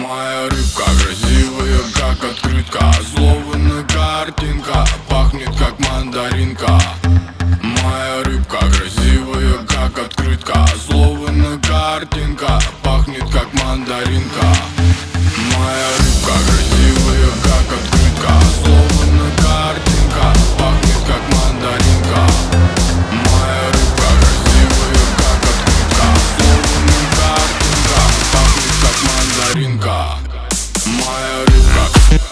Моя рыбка красивая, как открытка, словно картинка, пахнет как мандаринка. Моя рыбка красивая, как открытка, словно картинка, пахнет как мандаринка. Моя рыбка красивая, как открытка, словно картинка, пахнет как мандаринка. Моя рыбка красивая, как открытка, словно картинка, пахнет как мандаринка. Моя рыбка.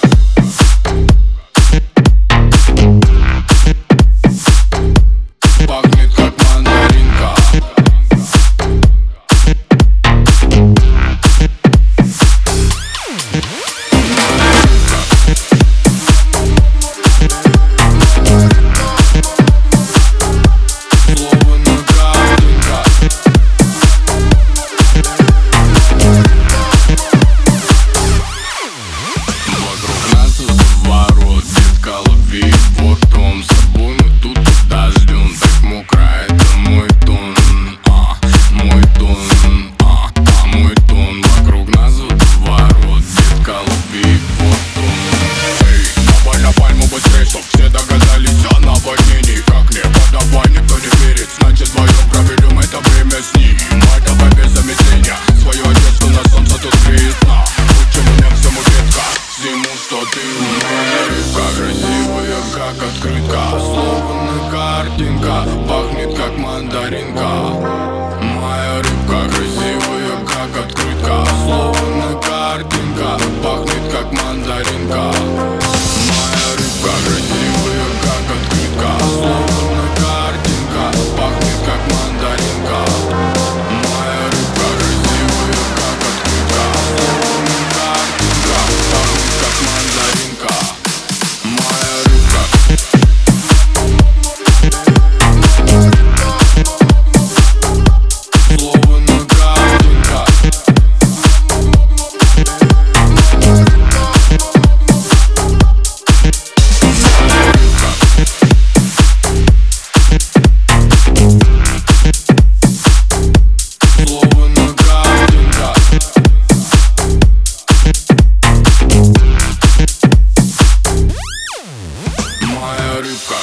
Пахнет как мандаринка. Как открытка, словно картинка, пахнет как мандаринка. Моя рыбка красивая, как открытка, словно картинка, пахнет как мандаринка. Моя рыбка красивая, как открытка, словно картинка, пахнет как мандаринка. Моя рыбка красивая, как открытка, словно картинка, пахнет как мандаринка. Моя рыбка. Моя рыбка.